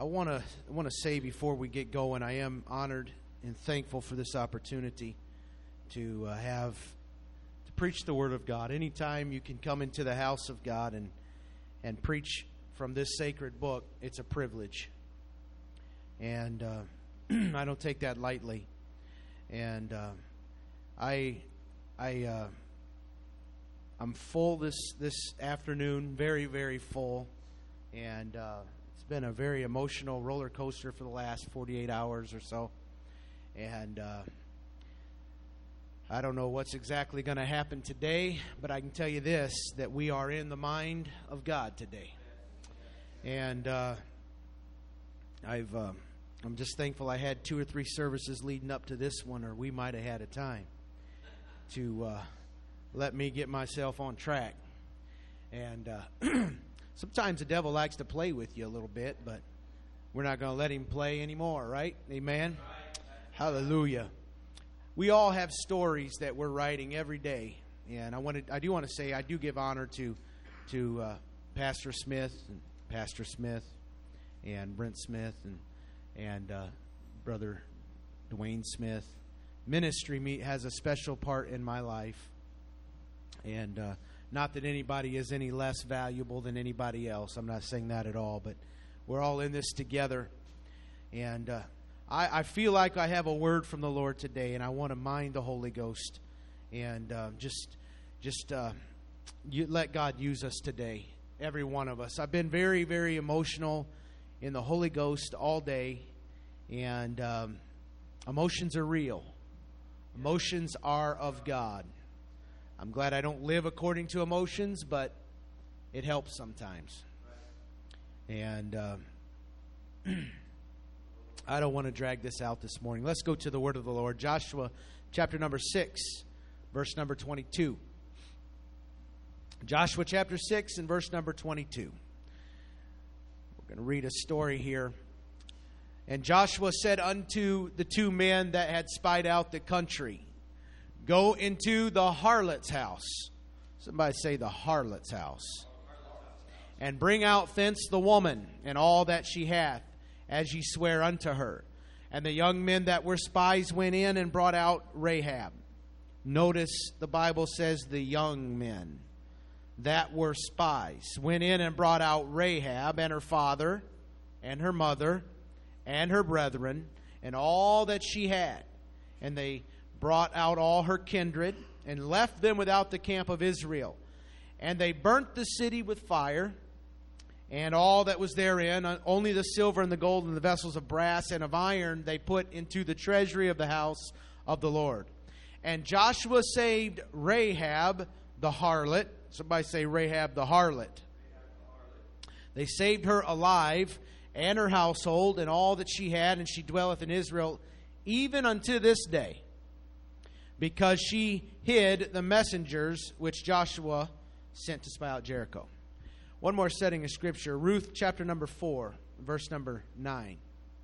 want to say before we get going, I am honored and thankful for this opportunity to preach the Word of God. Anytime you can come into the house of God and preach from this sacred book, it's a privilege. And I don't take that lightly. And I'm full this afternoon, very, very full. And it's been a very emotional roller coaster for the last 48 hours or so. And I don't know what's exactly going to happen today, but I can tell you this, that we are in the mind of God today. And I'm just thankful I had 2 or 3 services leading up to this one, or we might have had a time to let me get myself on track. And sometimes the devil likes to play with you a little bit, but we're not going to let him play anymore, right? Amen? Hallelujah. We all have stories that we're writing every day. And I do want to say I do give honor to Pastor Smith and Brent Smith and Brother Dwayne Smith. Ministry has a special part in my life. And not that anybody is any less valuable than anybody else. I'm not saying that at all. But we're all in this together. And I feel like I have a word from the Lord today. And I want to mind the Holy Ghost. And you let God use us today. Every one of us. I've been very, very emotional in the Holy Ghost all day. And emotions are real. Emotions are of God. I'm glad I don't live according to emotions, but it helps sometimes. And I don't want to drag this out this morning. Let's go to the word of the Lord. Joshua chapter number 6, verse number 22. Joshua chapter 6 and verse number 22. We're going to read a story here. And Joshua said unto the 2 men that had spied out the country, go into the harlot's house. Somebody say the harlot's house. And bring out thence the woman and all that she hath, as ye swear unto her. And the young men that were spies went in and brought out Rahab. Notice the Bible says the young men that were spies went in and brought out Rahab and her father and her mother and her brethren and all that she had. And they brought out all her kindred and left them without the camp of Israel. And they burnt the city with fire and all that was therein, only the silver and the gold and the vessels of brass and of iron they put into the treasury of the house of the Lord. And Joshua saved Rahab the harlot. Somebody say Rahab the harlot. They saved her alive and her household and all that she had, and she dwelleth in Israel even unto this day, because she hid the messengers which Joshua sent to spy out Jericho. One more setting of Scripture. Ruth chapter number 4, verse number 9.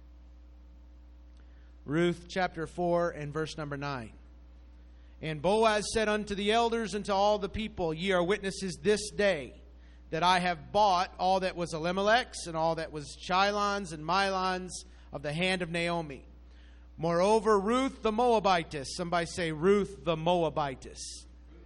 Ruth chapter 4 and verse number 9. And Boaz said unto the elders and to all the people, ye are witnesses this day that I have bought all that was Elimelech's and all that was Chilon's and Milon's of the hand of Naomi. Moreover, Ruth the Moabitess, somebody say Ruth the Moabitess,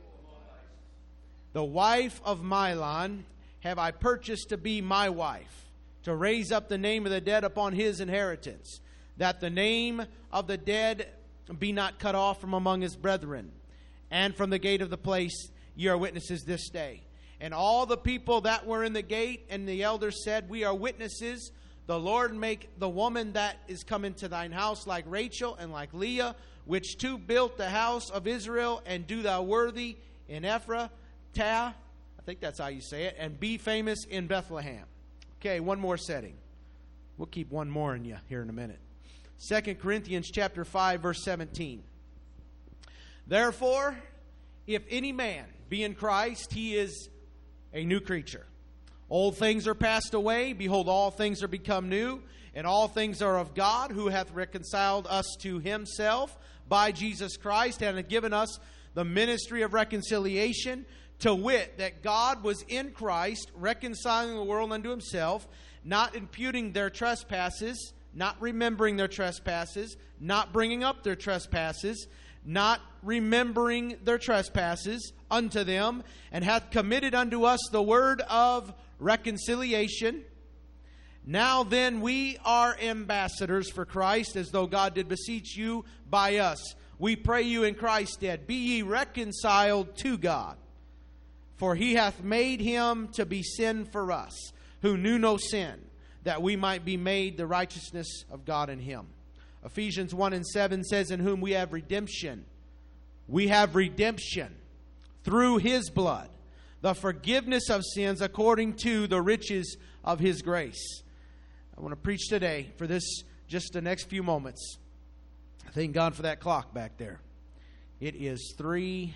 the wife of Milon, have I purchased to be my wife, to raise up the name of the dead upon his inheritance, that the name of the dead be not cut off from among his brethren. And from the gate of the place ye are witnesses this day. And all the people that were in the gate and the elders said, we are witnesses. The Lord make the woman that is come into thine house like Rachel and like Leah, which 2 built the house of Israel, and do thou worthy in Ephrathah, I think that's how you say it, and be famous in Bethlehem. Okay, one more setting. We'll keep one more in you here in a minute. 2 Corinthians chapter 5, verse 17. Therefore, if any man be in Christ, he is a new creature. Old things are passed away. Behold, all things are become new. And all things are of God, who hath reconciled us to himself by Jesus Christ, and hath given us the ministry of reconciliation, to wit, that God was in Christ, reconciling the world unto himself, not imputing their trespasses, not remembering their trespasses, not bringing up their trespasses, not remembering their trespasses unto them, and hath committed unto us the word of reconciliation. Now then we are ambassadors for Christ, as though God did beseech you by us. We pray you in Christ's stead, be ye reconciled to God. For he hath made him to be sin for us, who knew no sin, that we might be made the righteousness of God in him. Ephesians 1:7 says, in whom we have redemption. We have redemption through his blood, the forgiveness of sins according to the riches of his grace. I want to preach today for this, just the next few moments. Thank God for that clock back there. It is 3:02.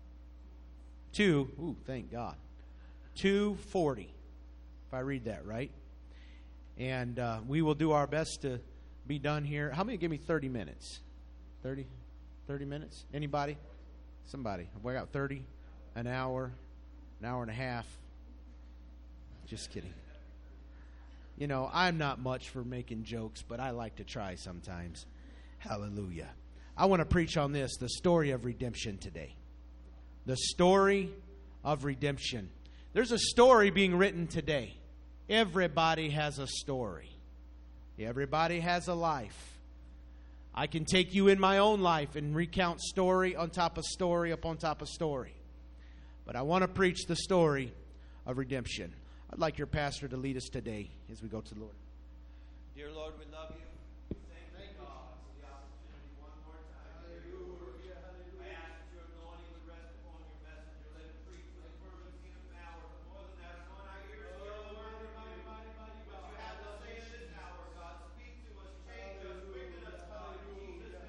Ooh, thank God. 2:40, if I read that right. And we will do our best to be done here. How many give me 30 minutes? 30 minutes? Anybody? Somebody. We got 30, an hour and a half. Just kidding. You know, I'm not much for making jokes, but I like to try sometimes. Hallelujah. I want to preach on this, the story of redemption today. The story of redemption. There's a story being written today. Everybody has a story. Everybody has a life. I can take you in my own life and recount story on top of story upon top of story. But I want to preach the story of redemption. I'd like your pastor to lead us today as we go to the Lord. Dear Lord, we love you. Thank God for the opportunity one more time. Hallelujah. I ask that your anointing would rest upon your messenger. Let him preach with fervency and power. More than that, anoint our ears to hear the word of mighty God. What you have to say in this hour, God. Speak to us, change us, quicken us, God. Jesus,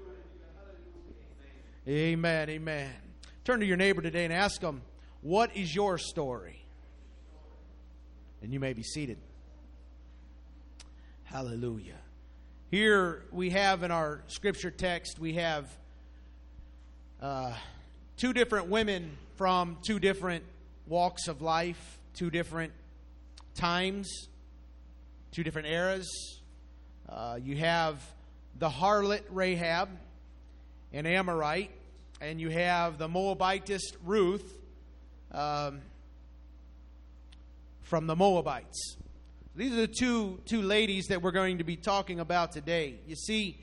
amen, amen. Turn to your neighbor today and ask him, what is your story? And you may be seated. Hallelujah. Here we have in our scripture text, we have two different women from two different walks of life, two different times, two different eras. You have the harlot Rahab, an Amorite, and you have the Moabitess Ruth, from the Moabites. These are the two ladies that we're going to be talking about today. You see,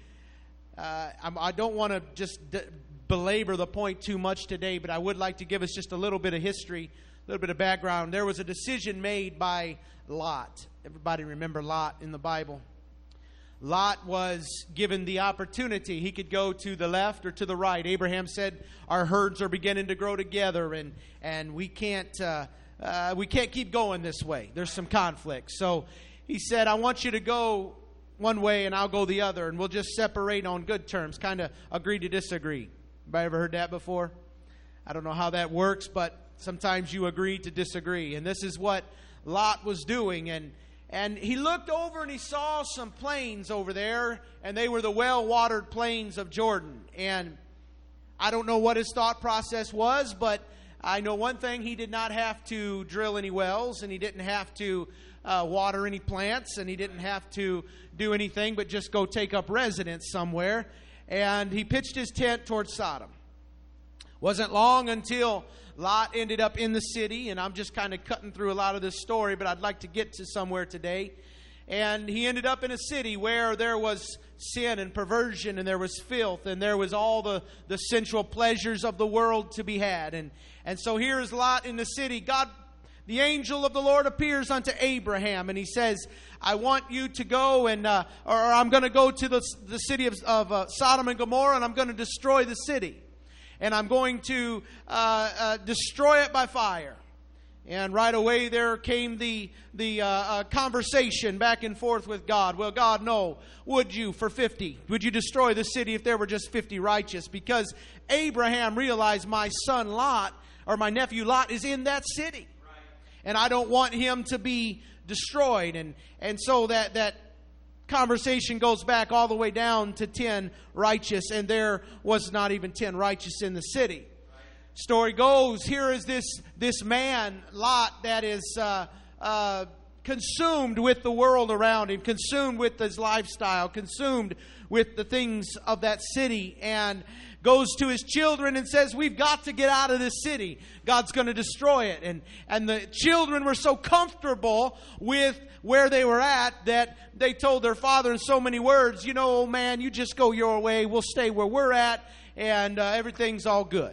I don't want to just belabor the point too much today, but I would like to give us just a little bit of history, a little bit of background. There was a decision made by Lot. Everybody remember Lot in the Bible? Lot was given the opportunity. He could go to the left or to the right. Abraham said, our herds are beginning to grow together, and we can't keep going this way. There's some conflict. So he said, I want you to go one way and I'll go the other, and we'll just separate on good terms, kind of agree to disagree. Anybody ever heard that before? I don't know how that works, but sometimes you agree to disagree. And this is what Lot was doing. And he looked over and he saw some plains over there, and they were the well-watered plains of Jordan. And I don't know what his thought process was, but I know one thing: he did not have to drill any wells, and he didn't have to water any plants, and he didn't have to do anything but just go take up residence somewhere. And he pitched his tent towards Sodom. Wasn't long until Lot ended up in the city, and I'm just kind of cutting through a lot of this story, but I'd like to get to somewhere today. And he ended up in a city where there was sin and perversion, and there was filth, and there was all the sensual pleasures of the world to be had. And so here is Lot in the city. God, the angel of the Lord, appears unto Abraham, and he says, I want you to go, or I'm going to go to the city of Sodom and Gomorrah, and I'm going to destroy the city. And I'm going to destroy it by fire. And right away there came the conversation back and forth with God. Well, God, no. Would you, for 50, would you destroy the city if there were just 50 righteous? Because Abraham realized my son Lot, or my nephew Lot, is in that city. Right. And I don't want him to be destroyed. And so that conversation goes back all the way down to 10 righteous, and there was not even 10 righteous in the city. Story goes, here is this man, Lot, that is consumed with the world around him, consumed with his lifestyle, consumed with the things of that city, and goes to his children and says, we've got to get out of this city. God's going to destroy it. And the children were so comfortable with where they were at that they told their father in so many words, you know, old man, you just go your way. We'll stay where we're at, and everything's all good.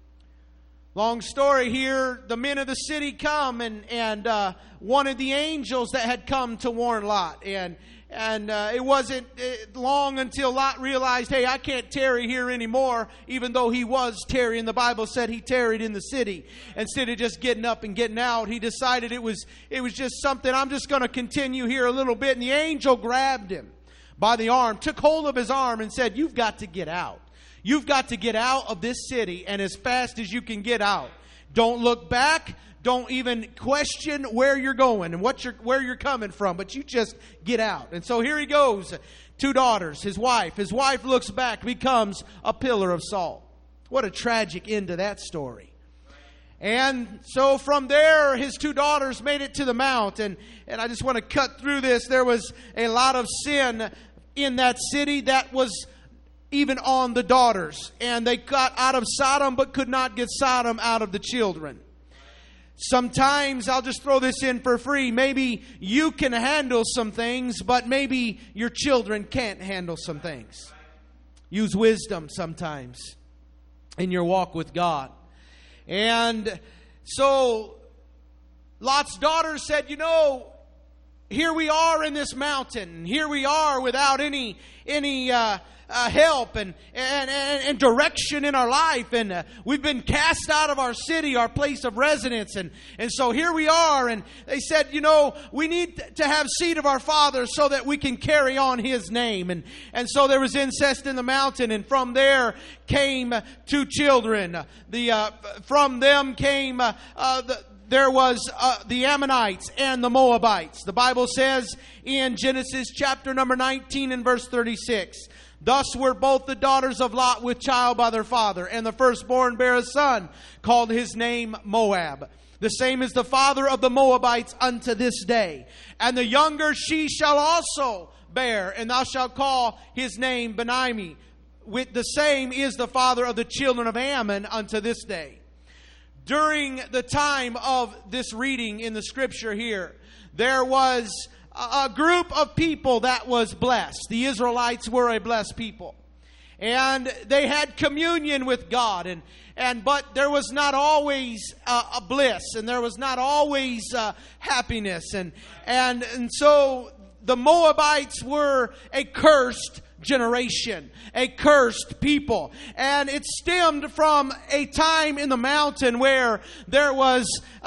Long story here, the men of the city come and one of the angels that had come to warn Lot. And it wasn't long until Lot realized, hey, I can't tarry here anymore, even though he was tarrying. The Bible said he tarried in the city. Instead of just getting up and getting out, he decided it was just something, I'm just going to continue here a little bit. And the angel grabbed him by the arm, took hold of his arm and said, you've got to get out. You've got to get out of this city, and as fast as you can get out. Don't look back. Don't even question where you're going and where you're coming from, but you just get out. And so here he goes. 2 daughters, his wife. His wife looks back, becomes a pillar of salt. What a tragic end to that story. And so from there, his 2 daughters made it to the mount. And I just want to cut through this. There was a lot of sin in that city that was even on the daughters. And they got out of Sodom, but could not get Sodom out of the children. Sometimes, I'll just throw this in for free, maybe you can handle some things, but maybe your children can't handle some things. Use wisdom sometimes in your walk with God. And so, Lot's daughter said, you know, here we are in this mountain. Here we are without any help and direction in our life, and we've been cast out of our city, our place of residence, and so here we are. And they said, you know, we need to have seed of our father so that we can carry on his name. And so there was incest in the mountain, and from there came 2 children. From them came there was the Ammonites and the Moabites. The Bible says in Genesis chapter number 19 and verse 36, thus were both the daughters of Lot with child by their father, and the firstborn bare a son, called his name Moab. The same is the father of the Moabites unto this day. And the younger she shall also bear, and thou shalt call his name Benami. With the same is the father of the children of Ammon unto this day. During the time of this reading in the scripture here, there was a group of people that was blessed. The Israelites were a blessed people. And they had communion with God. But there was not always a bliss. And there was not always happiness. And so the Moabites were a cursed generation, a cursed people. And it stemmed from a time in the mountain where there was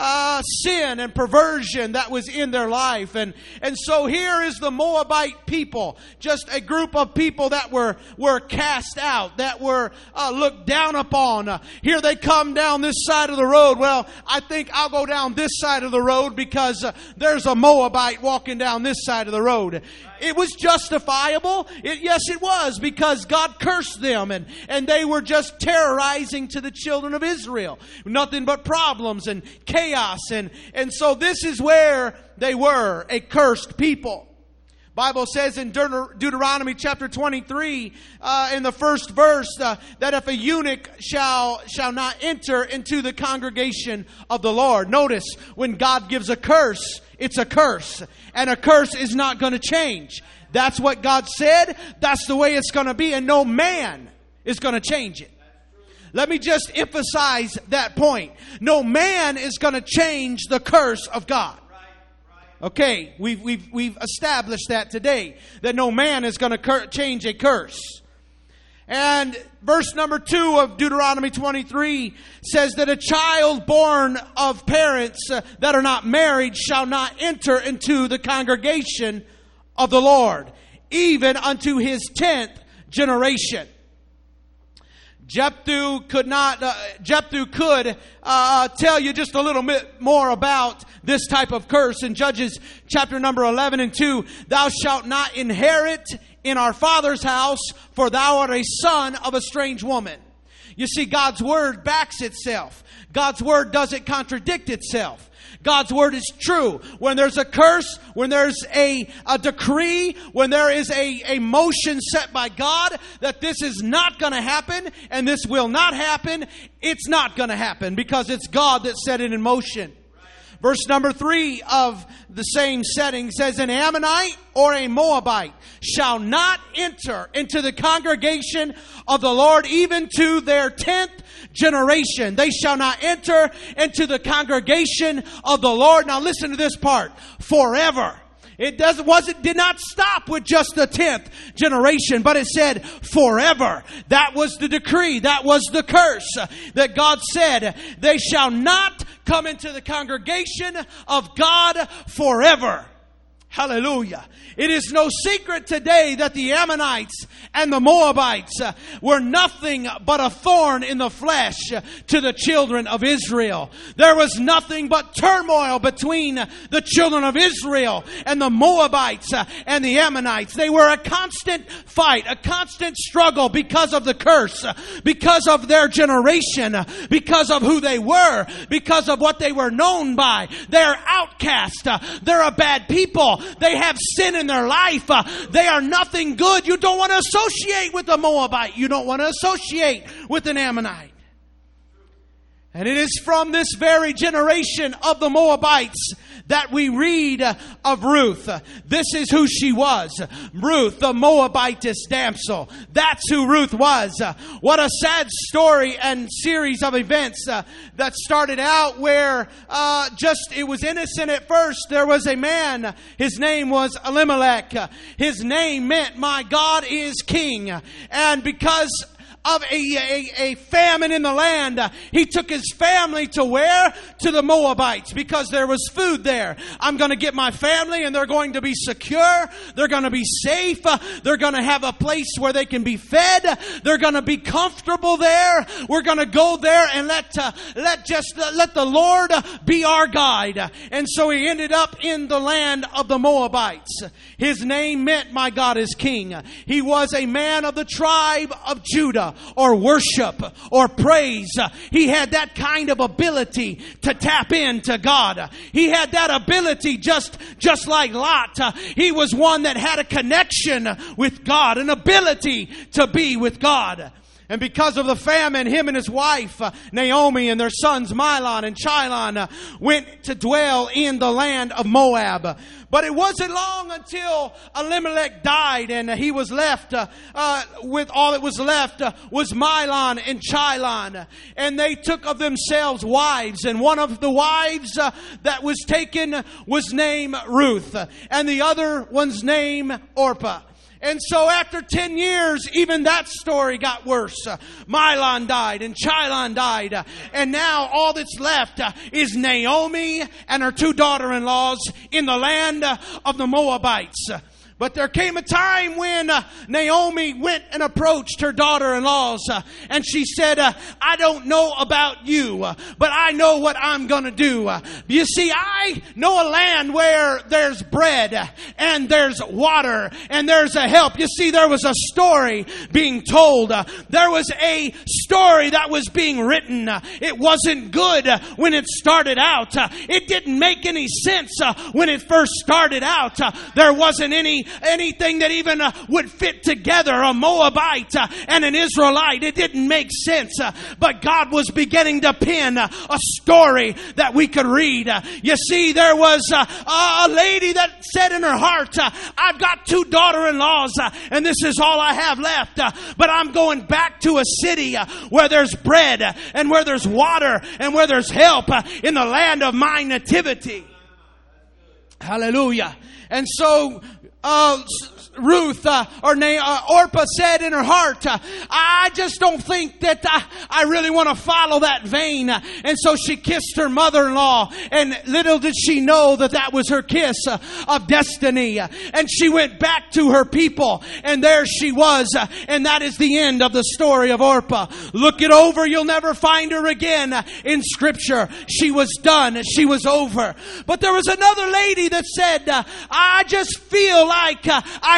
sin and perversion that was in their life. And so here is the Moabite people, just a group of people that were cast out, that were looked down upon. Here they come down this side of the road. Well, I think I'll go down this side of the road because there's a Moabite walking down this side of the road. It was justifiable. Yes, it was, because God cursed them and they were just terrorizing to the children of Israel. Nothing but problems and chaos. And so this is where they were, a cursed people. Bible says in Deuteronomy chapter 23, in the first verse, that if a eunuch shall not enter into the congregation of the Lord. Notice, when God gives a curse, it's a curse. And a curse is not going to change. That's what God said. That's the way it's going to be. And no man is going to change it. Let me just emphasize that point. No man is going to change the curse of God. Okay, we've established that today, that no man is going to change a curse. And verse number 2 of Deuteronomy 23 says that a child born of parents that are not married shall not enter into the congregation of the Lord, even unto his 10th generation. Jephthah could tell you just a little bit more about this type of curse. In Judges chapter number 11 and 2, thou shalt not inherit in our father's house, for thou art a son of a strange woman. You see, God's Word backs itself. God's Word doesn't contradict itself. God's Word is true. When there's a curse, when there's a decree, when there is a motion set by God that this is not going to happen and this will not happen, it's not going to happen because it's God that set it in motion. Verse number 3 of the same setting says, an Ammonite or a Moabite shall not enter into the congregation of the Lord even to their 10th generation. They shall not enter into the congregation of the Lord. Now listen to this part. Forever. It did not stop with just the 10th generation, but it said forever. That was the decree. That was the curse that God said. They shall not come into the congregation of God forever. Hallelujah. It is no secret today that the Ammonites and the Moabites were nothing but a thorn in the flesh to the children of Israel. There was nothing but turmoil between the children of Israel and the Moabites and the Ammonites. They were a constant fight, a constant struggle because of the curse, because of their generation, because of who they were, because of what they were known by. They're outcast. They're a bad people. They have sin in their life. They are nothing good. You don't want to associate with a Moabite. You don't want to associate with an Ammonite. And it is from this very generation of the Moabites that we read of Ruth. This is who she was. Ruth, the Moabitess damsel. That's who Ruth was. What a sad story and series of events that started out where it was innocent at first. There was a man. His name was Elimelech. His name meant, my God is king. And because of a famine in the land, he took his family to where? To the Moabites, because there was food there. I'm going to get my family and they're going to be secure. They're going to be safe. They're going to have a place where they can be fed. They're going to be comfortable there. We're going to go there and let the Lord be our guide. And so he ended up in the land of the Moabites. His name meant, my God is king. He was a man of the tribe of Judah, or worship, or praise. He had that kind of ability to tap into God. He had that ability just like Lot. He was one that had a connection with God, an ability to be with God. And because of the famine, him and his wife, Naomi, and their sons, Mahlon and Chilion, went to dwell in the land of Moab. But it wasn't long until Elimelech died and he was left with all that was left was Mahlon and Chilion. And they took of themselves wives. And one of the wives that was taken was named Ruth. And the other one's named Orpah. And so after 10 years, even that story got worse. Mahlon died and Chilion died. And now all that's left is Naomi and her 2 daughter-in-laws in the land of the Moabites. But there came a time when Naomi went and approached her daughter-in-laws and she said, I don't know about you, but I know what I'm going to do. You see, I know a land where there's bread and there's water and there's a help. You see, there was a story being told. There was a story that was being written. It wasn't good when it started out. It didn't make any sense when it first started out. There wasn't anything that even would fit together, a Moabite and an Israelite. It didn't make sense. But God was beginning to pen a story that we could read. You see, there was a lady that said in her heart, I've got 2 daughter-in-laws and this is all I have left. But I'm going back to a city where there's bread and where there's water and where there's help in the land of my nativity. Hallelujah. And so Ruth Orpah said in her heart, I just don't think that I really want to follow that vein. And so she kissed her mother-in-law, and little did she know that that was her kiss of destiny. And she went back to her people, and there she was. And that is the end of the story of Orpah. Look it over. You'll never find her again in Scripture. She was done. She was over. But there was another lady that said, I just feel like I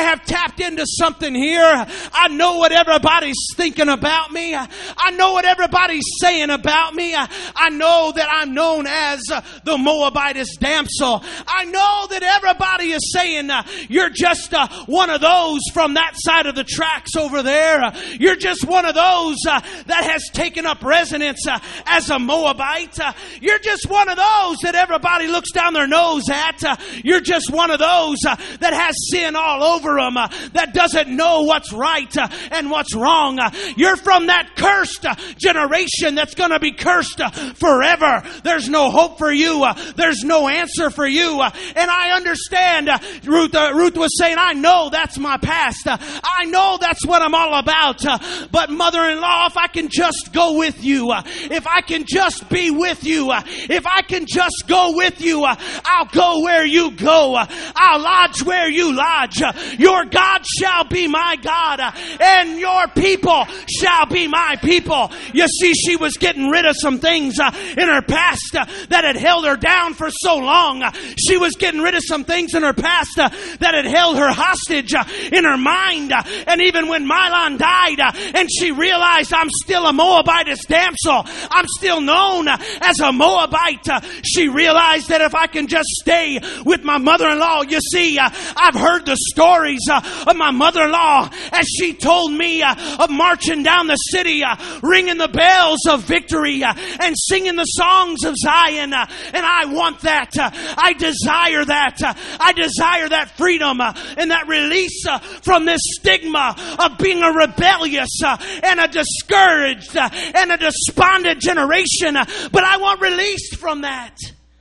have tapped into something here. I know what everybody's thinking about me. I know what everybody's saying about me. I know that I'm known as the Moabitess damsel. I know that everybody is saying you're just one of those from that side of the tracks over there. You're just one of those that has taken up residence as a Moabite. You're just one of those that everybody looks down their nose at. You're just one of those that has sin all over them, that doesn't know what's right and what's wrong. You're from that cursed generation that's going to be cursed forever. There's no hope for you. There's no answer for you. And I understand, Ruth was saying, I know that's my past. I know that's what I'm all about. But mother-in-law, if I can just go with you, if I can just be with you, if I can just go with you, I'll go where you go. I'll lodge where you lodge. Your God shall be my God, and your people shall be my people. You see, she was getting rid of some things in her past that had held her down for so long. She was getting rid of some things in her past that had held her hostage in her mind. And even when Mahlon died and she realized, I'm still a Moabitess damsel, I'm still known as a Moabite, she realized that if I can just stay with my mother-in-law. You see, I've heard the stories of my mother-in-law as she told me of marching down the city, ringing the bells of victory and singing the songs of Zion. And I want that. I desire that. I desire that freedom and that release from this stigma of being a rebellious and a discouraged and a despondent generation. But I want released from that.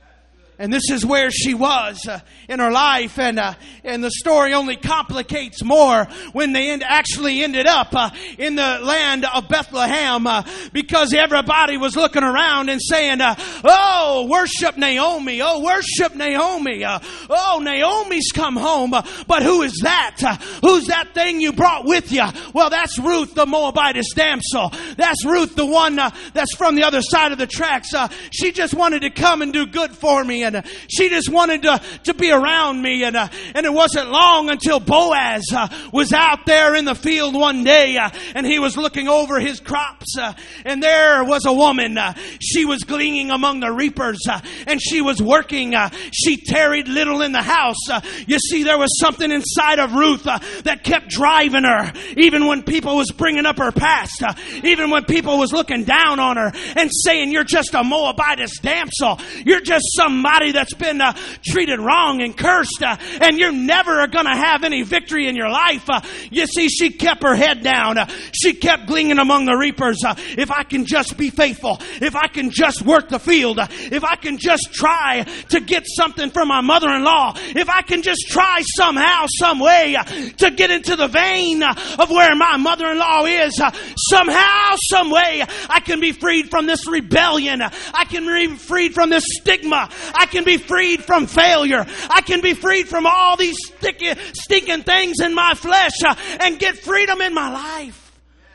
And this is where she was in her life, and the story only complicates more when they actually ended up in the land of Bethlehem, because everybody was looking around and saying, "Oh, worship Naomi! Oh, worship Naomi! Oh, Naomi's come home!" But who is that? Who's that thing you brought with you? Well, that's Ruth, the Moabitess damsel. That's Ruth, the one that's from the other side of the tracks. She just wanted to come and do good for me. And she just wanted to be around me. And it wasn't long until Boaz was out there in the field one day, and he was looking over his crops, and there was a woman. She was gleaning among the reapers, and she was working. She tarried little in the house. You see, there was something inside of Ruth that kept driving her, even when people was bringing up her past, even when people was looking down on her and saying, "You're just a Moabitess damsel. You're just somebody that's been treated wrong and cursed, and you're never going to have any victory in your life." You see, she kept her head down. She kept gleaning among the reapers. If I can just be faithful, if I can just work the field, if I can just try to get something from my mother-in-law, if I can just try somehow, some way to get into the vein of where my mother-in-law is, somehow, some way, I can be freed from this rebellion. I can be freed from this stigma. I can be freed from failure. I can be freed from all these stinking things in my flesh and get freedom in my life.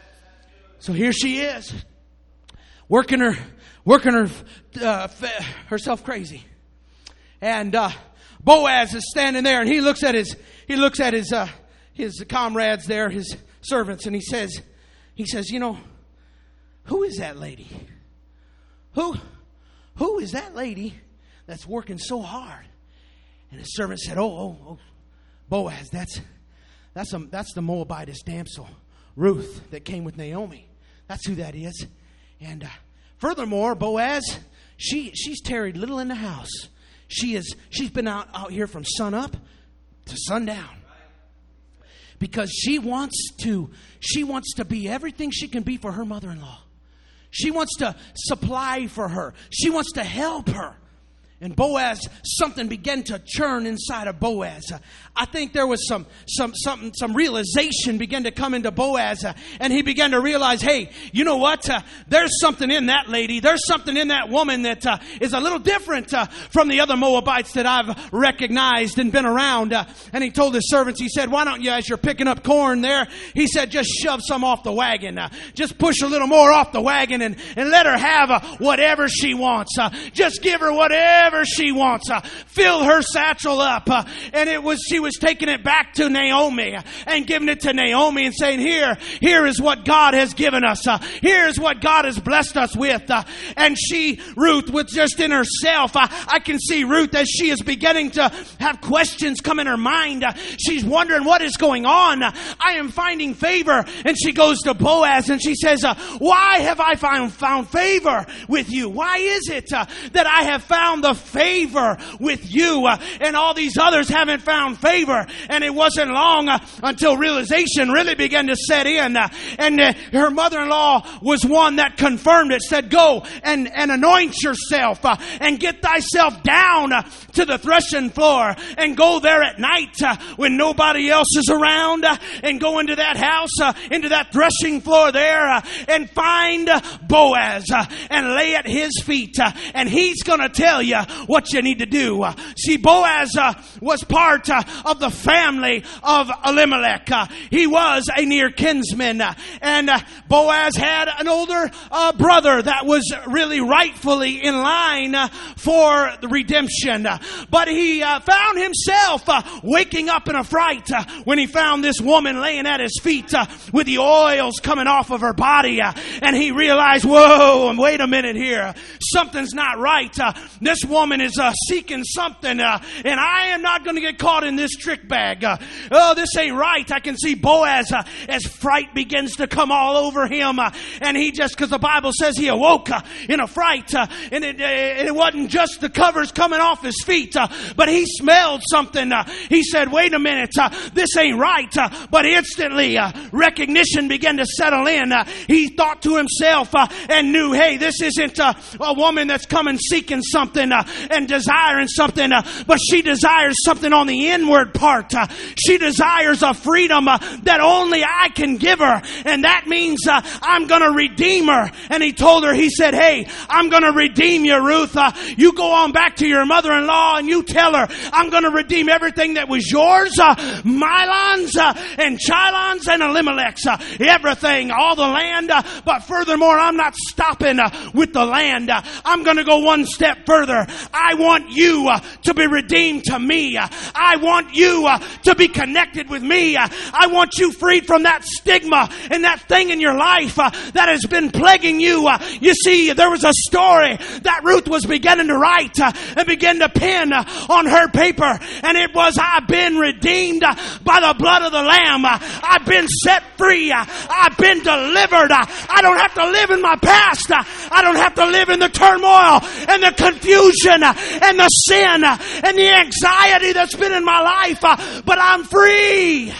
So here she is, working herself crazy. And Boaz is standing there, and he looks at his comrades there, his servants, and he says, "You know, who is that lady? Who is that lady that's working so hard?" And his servant said, "Oh, Boaz, that's the Moabitess damsel, Ruth, that came with Naomi. That's who that is." And furthermore, Boaz, she's tarried little in the house. She's been out here from sun up to sundown, because she wants to be everything she can be for her mother-in-law. She wants to supply for her. She wants to help her. And Boaz, something began to churn inside of Boaz. I think there was some realization began to come into Boaz, and he began to realize, hey, you know what? There's something in that lady. There's something in that woman that is a little different from the other Moabites that I've recognized and been around. And he told his servants, he said, "Why don't you, as you're picking up corn there," he said, "just shove some off the wagon. Just push a little more off the wagon and let her have whatever she wants. Just give her whatever whatever she wants. Fill her satchel up. And she was taking it back to Naomi and giving it to Naomi and saying, here is what God has given us. Here is what God has blessed us with. And Ruth, was just in herself. I can see Ruth as she is beginning to have questions come in her mind. She's wondering what is going on. I am finding favor. And she goes to Boaz and she says, why have I found favor with you? Why is it that I have found the favor with you and all these others haven't found favor? And it wasn't long until realization really began to set in. And her mother-in-law was one that confirmed it, said, go and anoint yourself and get thyself down to the threshing floor and go there at night when nobody else is around and go into that house, into that threshing floor there and find Boaz and lay at his feet and he's going to tell you what you need to do. See, Boaz was part of the family of Elimelech. He was a near kinsman, and Boaz had an older brother that was really rightfully in line for the redemption. But he found himself waking up in a fright when he found this woman laying at his feet with the oils coming off of her body. And he realized, whoa, wait a minute here. Something's not right. This woman is seeking something, and I am not going to get caught in this trick bag. This ain't right. I can see Boaz as fright begins to come all over him. And he just, because the Bible says he awoke in a fright. And it wasn't just the covers coming off his feet, but he smelled something. He said, wait a minute, this ain't right. But instantly, recognition began to settle in. He thought to himself and knew, hey, this isn't a woman that's coming seeking something and desiring something, but she desires something on the inward part. She desires a freedom that only I can give her, and that means I'm going to redeem her. And he told her, he said, hey, I'm going to redeem you, Ruth. You go on back to your mother-in-law and you tell her, I'm going to redeem everything that was yours, Milon's and Chilon's and Elimelech's, everything, all the land. But furthermore, I'm not stopping with the land. I'm going to go one step further. I want you to be redeemed to me. I want you to be connected with me. I want you freed from that stigma and that thing in your life that has been plaguing you. You see, there was a story that Ruth was beginning to write and begin to pen on her paper. And it was, I've been redeemed by the blood of the Lamb. I've been set free. I've been delivered. I don't have to live in my past. I don't have to live in the turmoil and the confusion and the sin and the anxiety that's been in my life. But I'm free.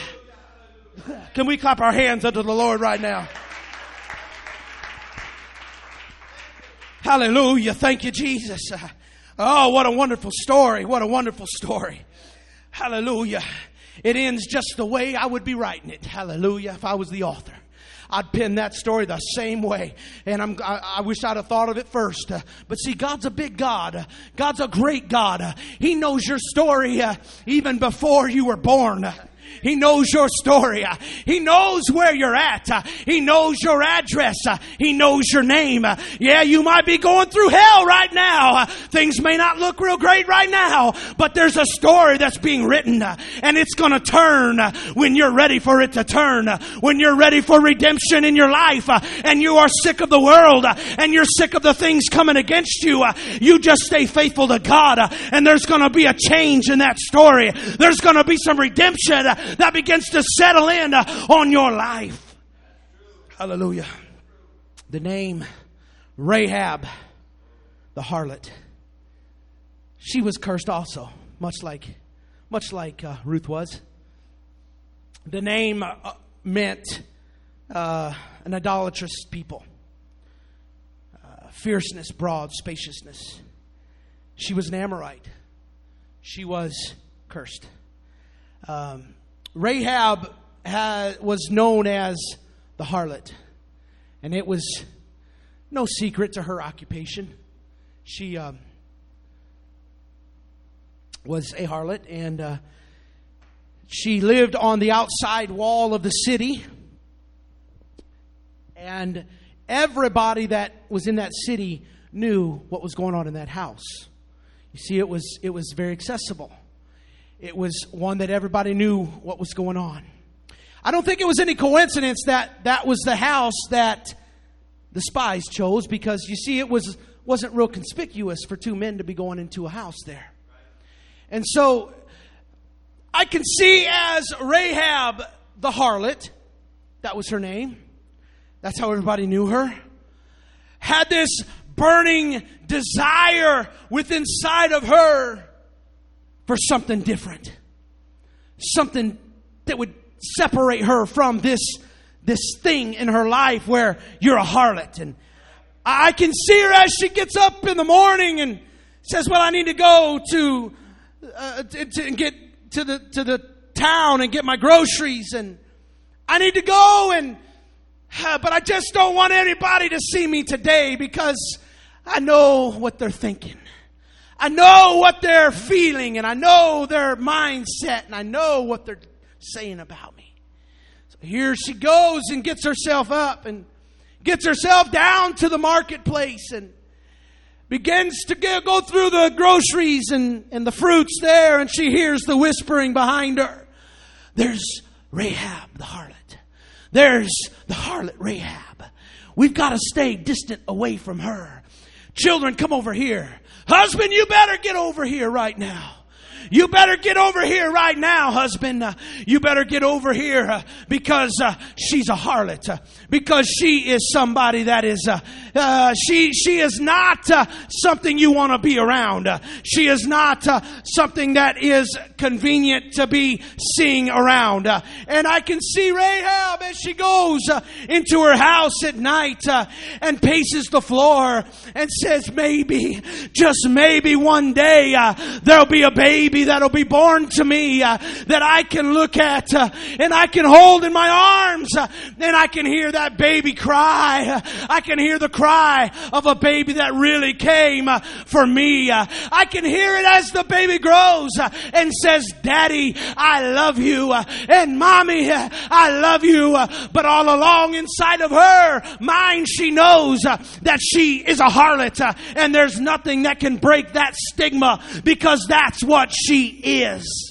Can we clap our hands unto the Lord right now? Hallelujah. Thank you, Jesus. Oh, what a wonderful story. What a wonderful story. Hallelujah. It ends just the way I would be writing it. Hallelujah. If I was the author, I'd pen that story the same way. And I wish I'd have thought of it first. But see, God's a big God. God's a great God. He knows your story even before you were born. He knows your story. He knows where you're at. He knows your address. He knows your name. Yeah, you might be going through hell right now. Things may not look real great right now, but there's a story that's being written, and it's going to turn when you're ready for it to turn. When you're ready for redemption in your life, and you are sick of the world, and you're sick of the things coming against you, you just stay faithful to God, and there's going to be a change in that story. There's going to be some redemption that begins to settle in on your life. Hallelujah. The name Rahab, the harlot, she was cursed also, much like Ruth was. The name meant an idolatrous people, fierceness, broad, spaciousness. She was an Amorite. She was cursed. Rahab was known as the harlot, and it was no secret to her occupation. She was a harlot, and she lived on the outside wall of the city, and everybody that was in that city knew what was going on in that house. You see, it was very accessible. It was one that everybody knew what was going on. I don't think it was any coincidence that was the house that the spies chose, because you see, it wasn't real conspicuous for two men to be going into a house there. And so I can see as Rahab the harlot, that was her name, that's how everybody knew her, had this burning desire within inside of her for something different. Something that would separate her from this thing in her life where you're a harlot. And I can see her as she gets up in the morning and says, well, I need to go to get to the town and get my groceries, and I need to go, and but I just don't want anybody to see me today because I know what they're thinking. I know what they're feeling, and I know their mindset, and I know what they're saying about me. So here she goes and gets herself up and gets herself down to the marketplace and begins to go through the groceries and the fruits there, and she hears the whispering behind her. There's Rahab the harlot. There's the harlot Rahab. We've got to stay distant away from her. Children, come over here. Husband, you better get over here right now. You better get over here right now, husband. You better get over here because she's a harlot. Because she is somebody that is, she is not something you want to be around. She is not something that is convenient to be seeing around. And I can see Rahab as she goes into her house at night and paces the floor and says, maybe, just maybe one day there'll be a baby that'll be born to me that I can look at and I can hold in my arms, and I can hear that baby cry. I can hear the cry of a baby that really came for me. I can hear it as the baby grows and says, Daddy, I love you, and Mommy, I love you. But all along inside of her mind, she knows that she is a harlot, and there's nothing that can break that stigma, because that's what she is.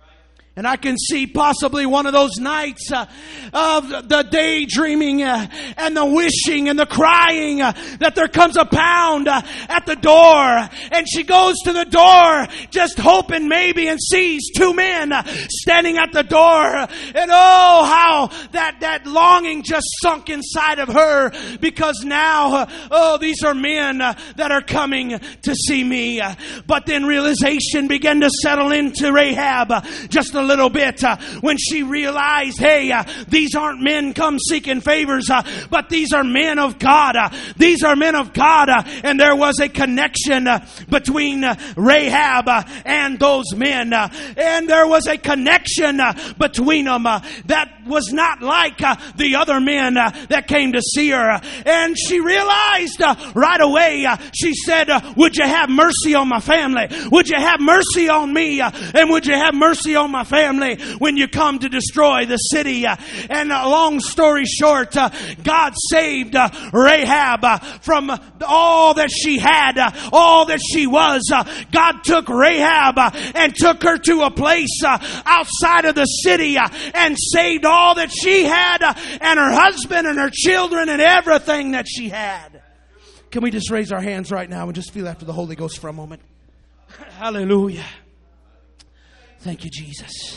And I can see possibly one of those nights of the daydreaming and the wishing and the crying that there comes a pound at the door. And she goes to the door just hoping maybe, and sees two men standing at the door. And oh, how that longing just sunk inside of her, because now, these are men that are coming to see me. But then realization began to settle into Rahab just a little bit when she realized, hey, these aren't men come seeking favors, but these are men of God. These are men of God. And there was a connection between Rahab and those men. And there was a connection between them that was not like the other men that came to see her. And she realized right away, she said, would you have mercy on my family? Would you have mercy on me? And would you have mercy on my family when you come to destroy the city? And long story short, God saved Rahab from all that she had, all that she was. God took Rahab and took her to a place outside of the city and saved all that she had, and her husband and her children and everything that she had. Can we just raise our hands right now and just feel after the Holy Ghost for a moment? Hallelujah. Thank you, Jesus.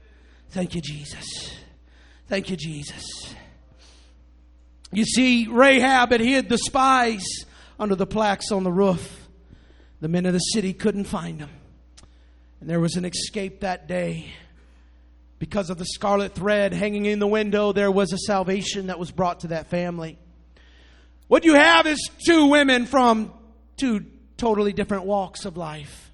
Thank you, Jesus. Thank you, Jesus. You see, Rahab had hid the spies under the plaques on the roof. The men of the city couldn't find them. And there was an escape that day. Because of the scarlet thread hanging in the window, there was a salvation that was brought to that family. What you have is two women from two totally different walks of life,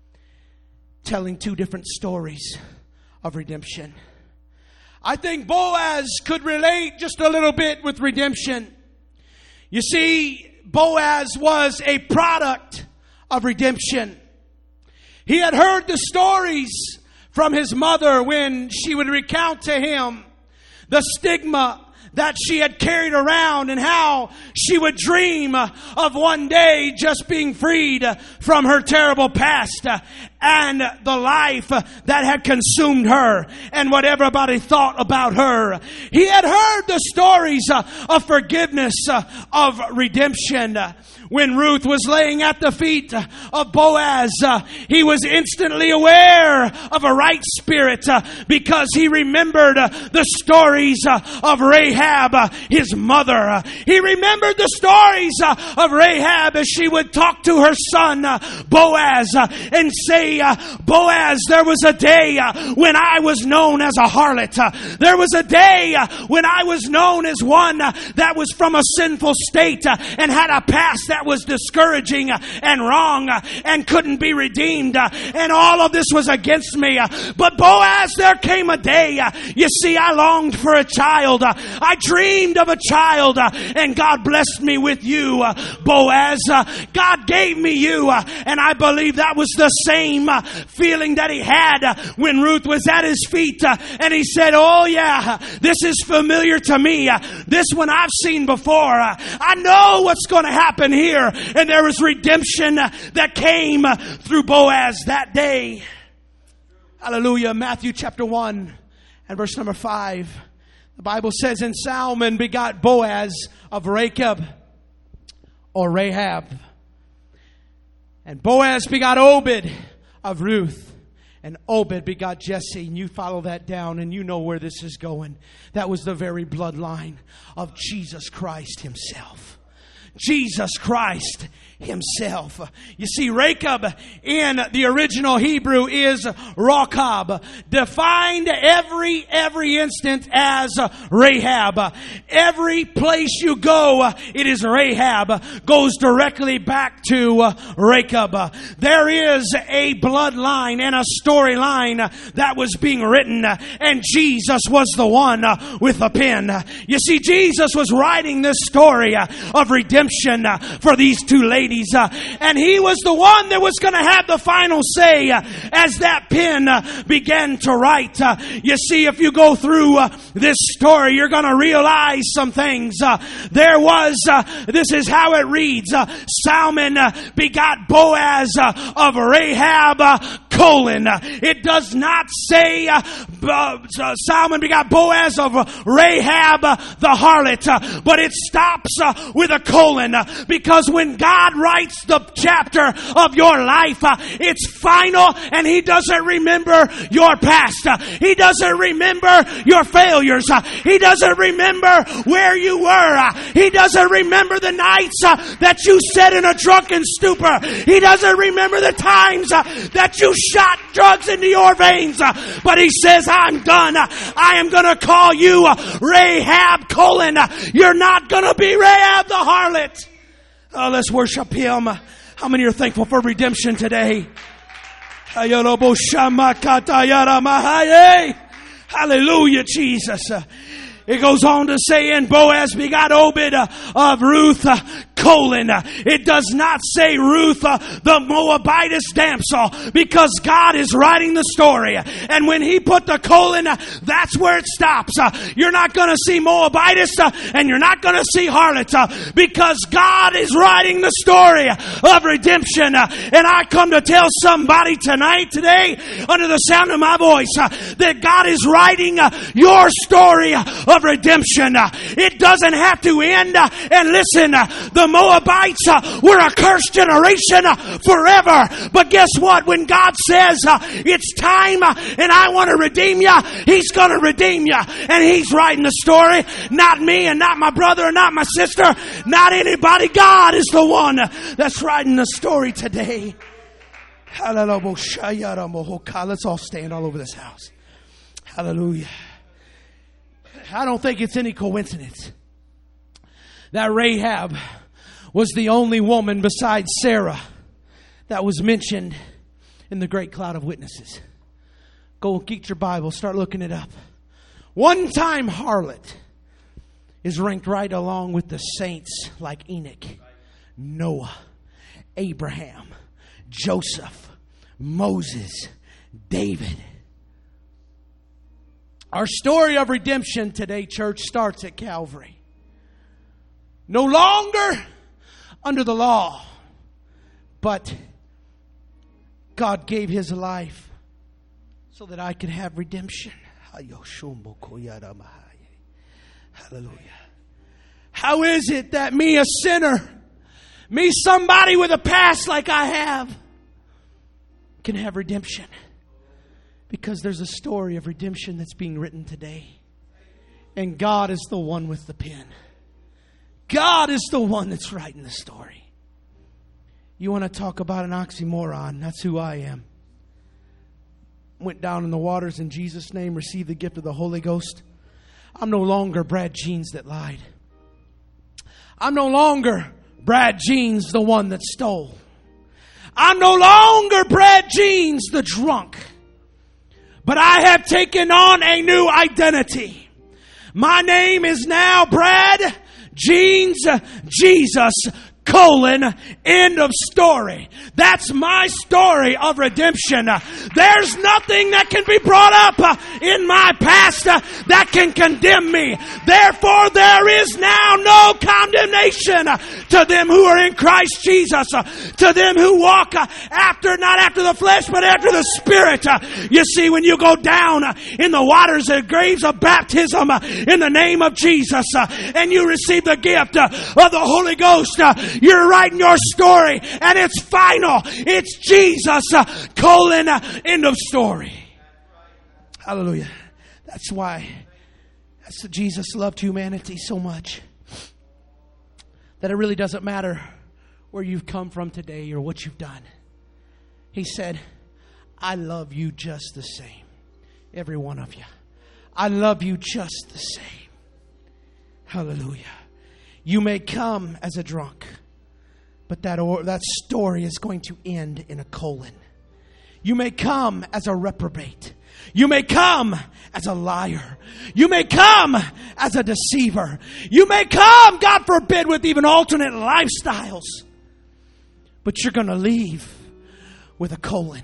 telling two different stories of redemption. I think Boaz could relate just a little bit with redemption. You see, Boaz was a product of redemption. He had heard the stories from his mother when she would recount to him the stigma that she had carried around, and how she would dream of one day just being freed from her terrible past and the life that had consumed her and what everybody thought about her. He had heard the stories of forgiveness, of redemption. When Ruth was laying at the feet of Boaz, he was instantly aware of a right spirit because he remembered the stories of Rahab, his mother. He remembered the stories of Rahab as she would talk to her son Boaz and say, Boaz, there was a day when I was known as a harlot. There was a day when I was known as one that was from a sinful state and had a past that was discouraging and wrong and couldn't be redeemed. And all of this was against me. But Boaz, there came a day. You see, I longed for a child. I dreamed of a child. And God blessed me with you, Boaz. God gave me you. And I believe that was the same feeling that he had when Ruth was at his feet. And he said, oh yeah, this is familiar to me. This one I've seen before. I know what's going to happen here. And there was redemption that came through Boaz that day. Hallelujah. Matthew chapter 1 and verse number 5. The Bible says, and Salmon begot Boaz of Rachab, or Rahab. And Boaz begot Obed of Ruth. And Obed begot Jesse. And you follow that down and you know where this is going. That was the very bloodline of Jesus Christ himself. Jesus Christ himself. You see, Rachab in the original Hebrew is Rachab, defined every instant as Rahab. Every place you go, it is Rahab, goes directly back to Rachab. There is a bloodline and a storyline that was being written, and Jesus was the one with a pen. You see, Jesus was writing this story of redemption for these two ladies. And he was the one that was going to have the final say as that pen began to write. You see, if you go through this story, you're going to realize some things. This is how it reads. Salmon begot Boaz of Rahab, It does not say Salmon begot Boaz of Rahab the harlot, but it stops with a colon, because when God writes the chapter of your life, it's final, and He doesn't remember your past. He doesn't remember your failures. He doesn't remember where you were. He doesn't remember the nights that you sat in a drunken stupor. He doesn't remember the times that you shot drugs into your veins. But He says, I'm done. I am going to call you Rahab, you're not going to be Rahab the harlot. Oh, let's worship Him. How many are thankful for redemption today? Hallelujah, Jesus. It goes on to say, and Boaz begot Obed of Ruth, It does not say Ruth, the Moabitess damsel, because God is writing the story. And when He put the colon, that's where it stops. You're not going to see Moabitess, and you're not going to see harlot, because God is writing the story of redemption. And I come to tell somebody today, under the sound of my voice, that God is writing your story of redemption. It doesn't have to end. And listen, the Moabites were a cursed generation forever. But guess what? When God says it's time and I want to redeem you, He's going to redeem you. And He's writing the story. Not me and not my brother and not my sister. Not anybody. God is the one that's writing the story today. Let's all stand all over this house. Hallelujah. I don't think it's any coincidence that Rahab was the only woman besides Sarah that was mentioned in the great cloud of witnesses. Go get your Bible, start looking it up. One-time harlot is ranked right along with the saints like Enoch, Noah, Abraham, Joseph, Moses, David. Our story of redemption today, church, starts at Calvary. No longer under the law, but God gave His life so that I could have redemption. Hallelujah. How is it that me, a sinner, me, somebody with a past like I have, can have redemption? Because there's a story of redemption that's being written today. And God is the one with the pen. God is the one that's writing the story. You want to talk about an oxymoron? That's who I am. Went down in the waters in Jesus' name, received the gift of the Holy Ghost. I'm no longer Brad Jeans that lied. I'm no longer Brad Jeans, the one that stole. I'm no longer Brad Jeans, the drunk. But I have taken on a new identity. My name is now Brad Jeans Jesus, end of story. That's my story of redemption. There's nothing that can be brought up in my past that can condemn me. Therefore, there is now no condemnation to them who are in Christ Jesus, to them who walk not after the flesh, but after the Spirit. You see, when you go down in the waters and graves of baptism in the name of Jesus, and you receive the gift of the Holy Ghost, you're writing your story, and it's final. It's Jesus, end of story. Hallelujah. That's why Jesus loved humanity so much that it really doesn't matter where you've come from today or what you've done. He said, I love you just the same. Every one of you. I love you just the same. Hallelujah. You may come as a drunk, but that story is going to end in a colon. You may come as a reprobate. You may come as a liar. You may come as a deceiver. You may come, God forbid, with even alternate lifestyles. But you're going to leave with a colon.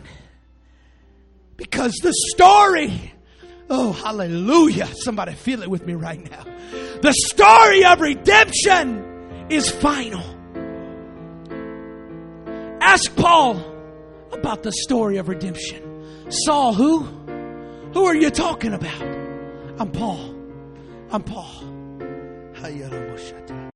Because the story, oh, hallelujah. Somebody feel it with me right now. The story of redemption is final. Ask Paul about the story of redemption. Saul, who? Who are you talking about? I'm Paul. I'm Paul.